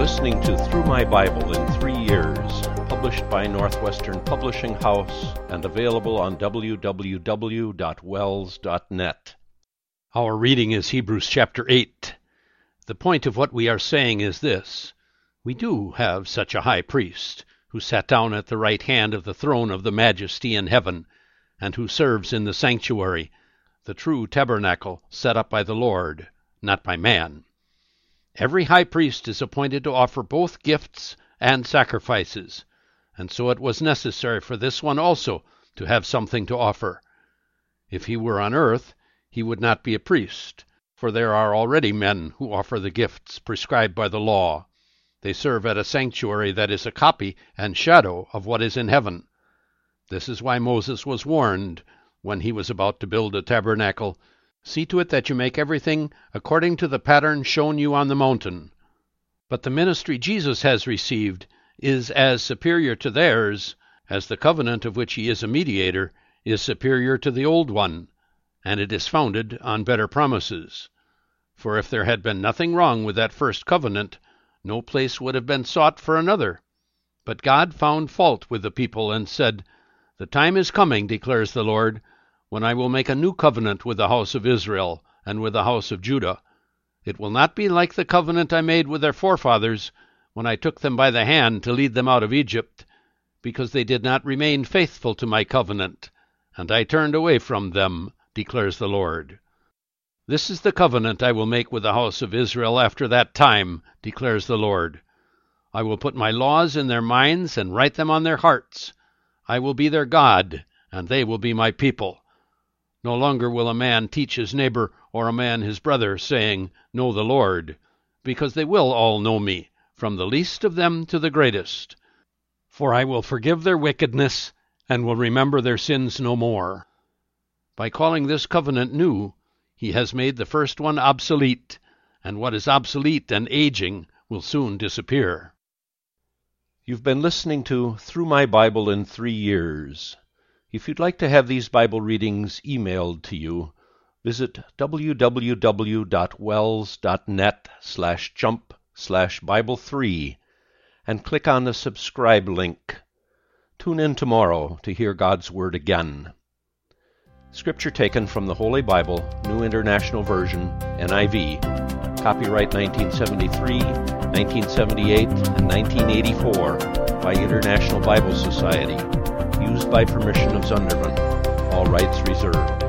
listening to Through My Bible in 3 Years, published by Northwestern Publishing House and available on www.wells.net. Our reading is Hebrews chapter 8. The point of what we are saying is this: we do have such a high priest, who sat down at the right hand of the throne of the Majesty in heaven, and who serves in the sanctuary, the true tabernacle set up by the Lord, not by man. Every high priest is appointed to offer both gifts and sacrifices, and so it was necessary for this one also to have something to offer. If he were on earth, he would not be a priest, for there are already men who offer the gifts prescribed by the law. They serve at a sanctuary that is a copy and shadow of what is in heaven. This is why Moses was warned, when he was about to build a tabernacle, "See to it that you make everything according to the pattern shown you on the mountain." But the ministry Jesus has received is as superior to theirs as the covenant of which he is a mediator is superior to the old one, and it is founded on better promises. For if there had been nothing wrong with that first covenant, no place would have been sought for another. But God found fault with the people and said, "The time is coming, declares the Lord, when I will make a new covenant with the house of Israel and with the house of Judah. It will not be like the covenant I made with their forefathers when I took them by the hand to lead them out of Egypt, because they did not remain faithful to my covenant, and I turned away from them, declares the Lord. This is the covenant I will make with the house of Israel after that time, declares the Lord. I will put my laws in their minds and write them on their hearts. I will be their God, and they will be my people. No longer will a man teach his neighbor or a man his brother, saying, 'Know the Lord,' because they will all know me, from the least of them to the greatest. For I will forgive their wickedness, and will remember their sins no more." By calling this covenant new, he has made the first one obsolete, and what is obsolete and aging will soon disappear. You've been listening to Through My Bible in 3 Years. If you'd like to have these Bible readings emailed to you, visit www.wells.net/jump/Bible3 and click on the subscribe link. Tune in tomorrow to hear God's Word again. Scripture taken from the Holy Bible, New International Version, NIV, copyright 1973, 1978, and 1984 by International Bible Society, used by permission of Zunderman. All rights reserved.